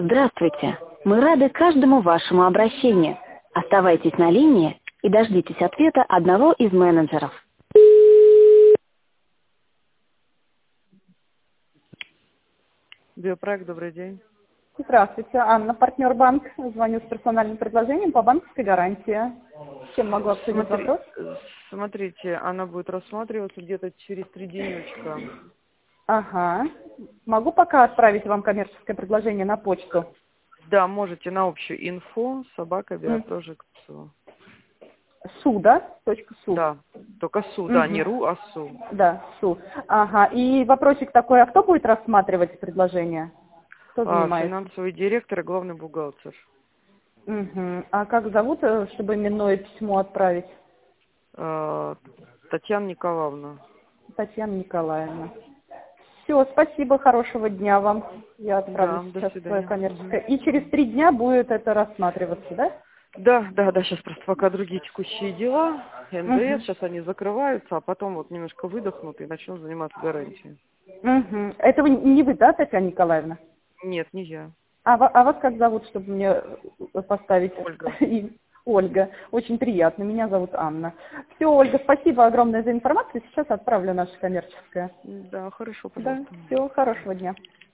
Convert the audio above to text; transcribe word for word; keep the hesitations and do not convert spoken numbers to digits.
Здравствуйте. Мы рады каждому вашему обращению. Оставайтесь на линии и дождитесь ответа одного из менеджеров. Биопроект, добрый день. Здравствуйте, Анна, партнер банк. Звоню с персональным предложением по банковской гарантии. С чем могу обсудить Смотри, вопрос? э, смотрите, она будет рассматриваться где-то через три денечка. Ага. Могу пока отправить вам коммерческое предложение на почту? Да, можете на общую инфо, собака, М. биопрожект.су. Суда, точка су. Да, только су, да, Мгм. не ру, а су. Да, су. Ага. И вопросик такой, а кто будет рассматривать предложение? Кто А, занимается? финансовый директор и главный бухгалтер. Угу. А как зовут, э, чтобы именное письмо отправить? А, Татьяна Николаевна. Татьяна Николаевна. Все, спасибо, хорошего дня вам. Я отправлю Да, до сейчас свое свидания. коммерческое. Мгм. И через три дня будет это рассматриваться, да? Да, да, да, сейчас просто пока другие текущие дела, эн дэ эс, Угу. сейчас они закрываются, а потом вот немножко выдохнут и начнут заниматься гарантией. Угу. Это вы, не вы, да, Татьяна Николаевна? Нет, не я. А, ва- а вас как зовут, чтобы мне э, поставить Ольга. имя? Ольга. Очень приятно. Меня зовут Анна. Все, Ольга, спасибо огромное за информацию. Сейчас отправлю наше коммерческое. Да, хорошо, Да, пожалуйста. всего хорошего дня.